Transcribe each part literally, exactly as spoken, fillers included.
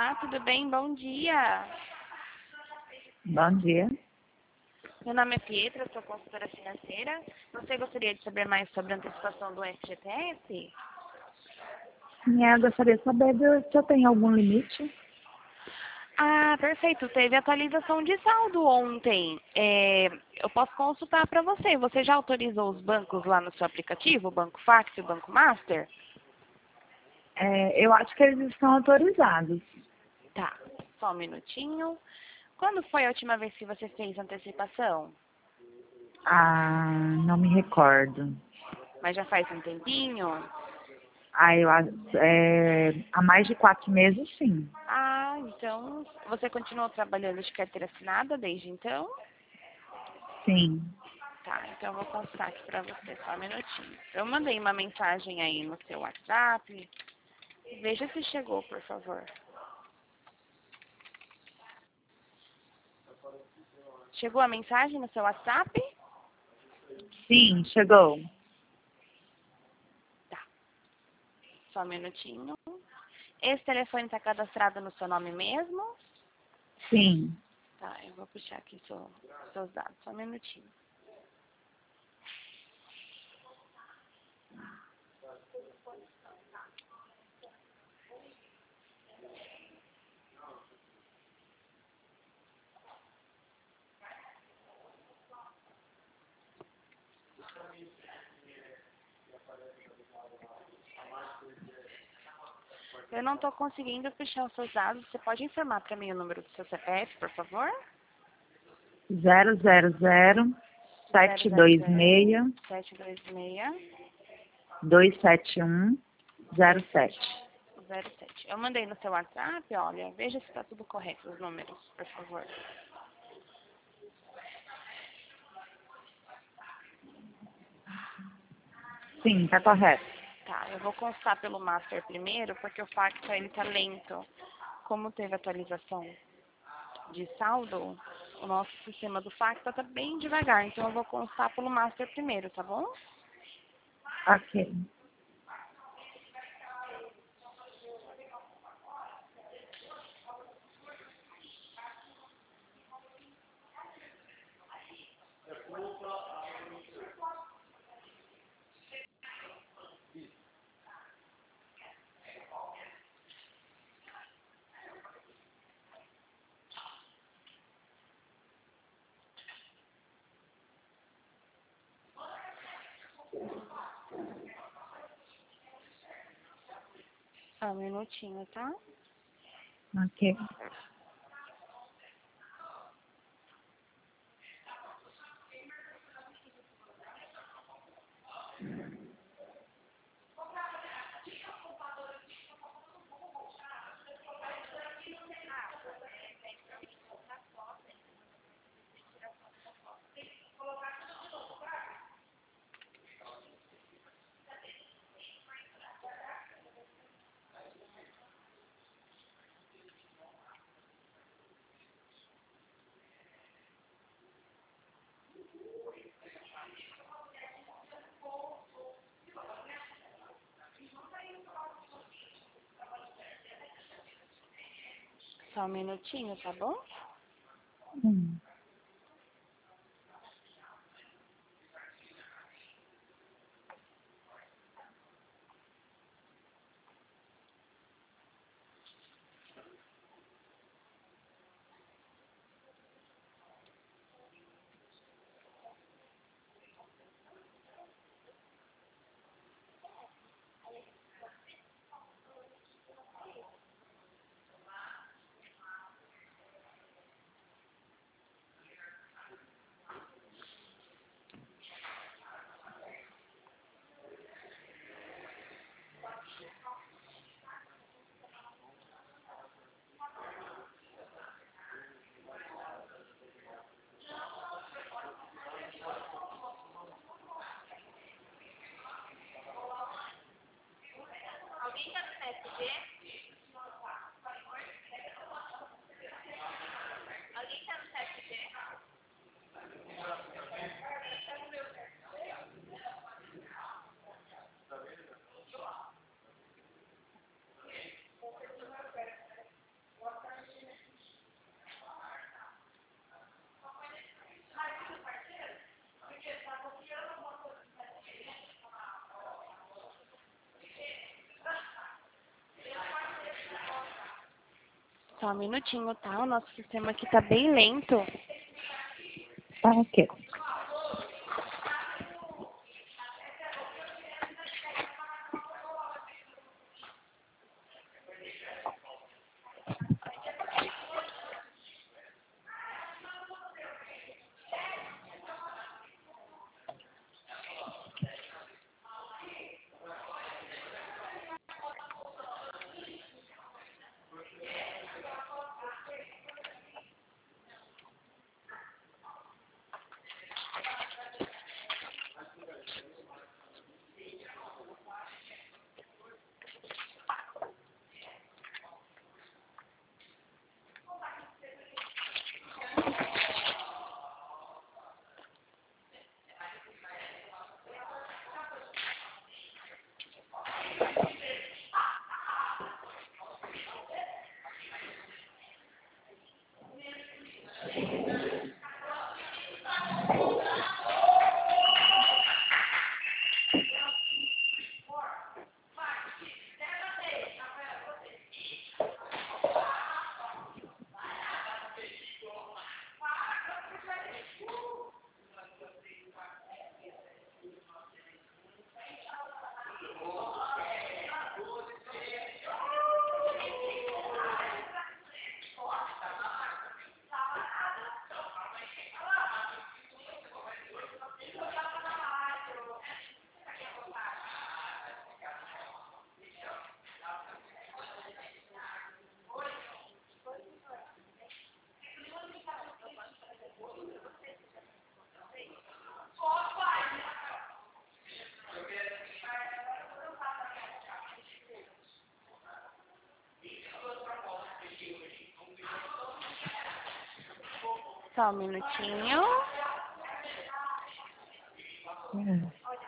Olá, tudo bem? Bom dia. Bom dia. Meu nome é Pietra, sou consultora financeira. Você gostaria de saber mais sobre a antecipação do F G T S? Sim, eu gostaria de saber do- se eu tenho algum limite. Ah, perfeito. Teve atualização de saldo ontem. É, eu posso consultar para você. Você já autorizou os bancos lá no seu aplicativo, o Banco Fax e o Banco Master? É, eu acho que eles estão autorizados. Tá, só um minutinho. Quando foi a última vez que você fez antecipação? Ah, não me recordo. Mas já faz um tempinho? Ah, eu, a- é, há mais de quatro meses, sim. Ah, então você continuou trabalhando de carteira assinada desde então? Sim. Tá, então eu vou passar aqui pra você só um minutinho. Eu mandei uma mensagem aí no seu WhatsApp. Veja se chegou, por favor. Chegou a mensagem no seu WhatsApp? Sim, chegou. Tá, só um minutinho. Esse telefone está cadastrado no seu nome mesmo? Sim. Tá, eu vou puxar aqui seu, seus dados, só um minutinho. Eu não estou conseguindo puxar os seus dados. Você pode informar para mim o número do seu C P F, por favor? Zero zero zero sete dois seis sete dois seis dois sete um zero sete. zero sete. Eu mandei no seu WhatsApp, olha, veja se está tudo correto os números, por favor. Sim, tá correto. Tá, eu vou constar pelo Master primeiro, porque o Fax ele tá lento. Como teve atualização de saldo, o nosso sistema do Fax tá bem devagar, então eu vou constar pelo Master primeiro, tá bom? Ok. Só um minutinho, tá? Ok. Só um minutinho, tá bom? Hum. Só um minutinho, tá? O nosso sistema aqui tá bem lento. Tá ok. Só um minutinho. Hum.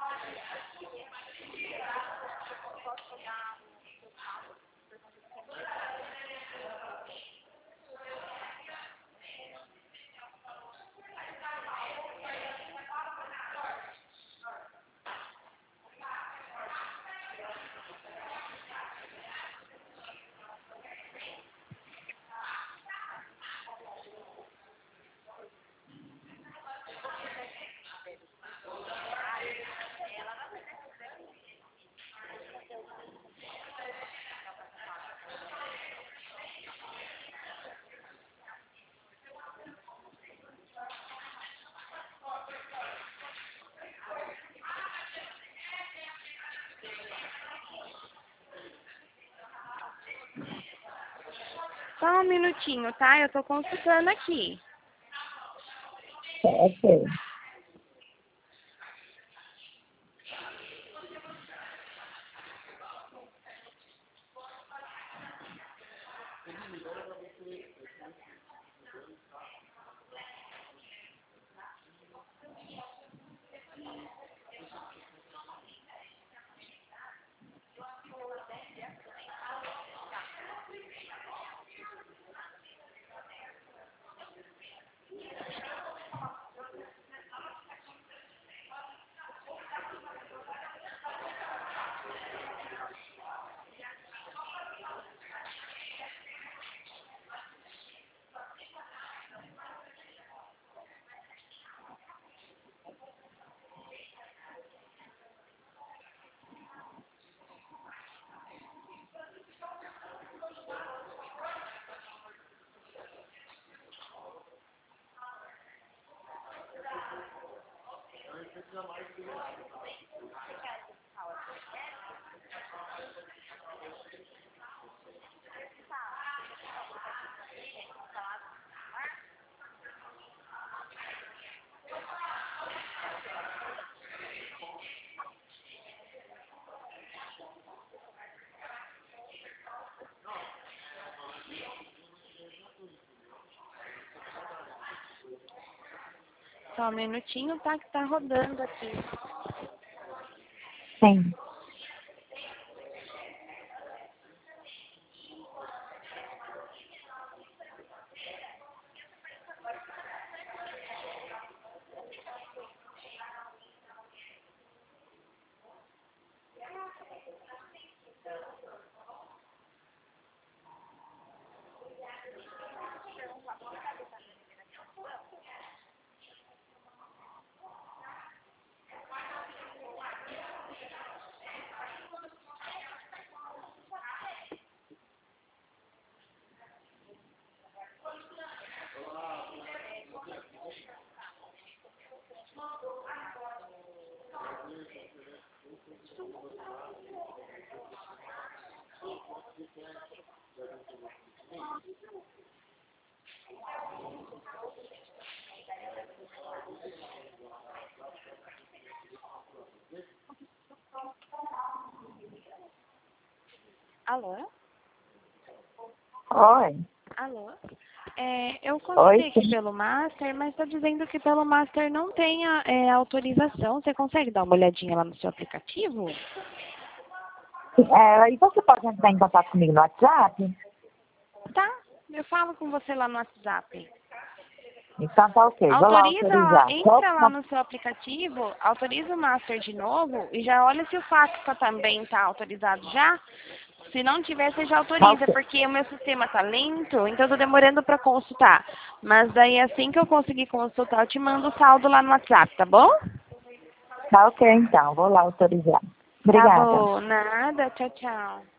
Só um minutinho, tá? Eu tô consultando aqui. Tá ok. Só um minutinho, tá? Que tá rodando aqui. Sim. Alô? Oi. Alô? É, eu Oi, consultei aqui sim. pelo Master, mas está dizendo que pelo Master não tem a, é, autorização. Você consegue dar uma olhadinha lá no seu aplicativo? É, e você pode entrar em contato comigo no WhatsApp? Tá, eu falo com você lá no WhatsApp. Então tá ok, vou lá Autoriza lá, autorizar. Qual entra lá no seu aplicativo, autoriza o Master de novo e já olha se o Facta também está autorizado já. Se não tiver, você já tá autoriza, ok. porque o meu sistema tá lento, então eu tô demorando para consultar. Mas daí assim que eu conseguir consultar, eu te mando o saldo lá no WhatsApp, tá bom? Tá ok então, vou lá autorizar. Tá Obrigada. bom, nada, tchau, tchau.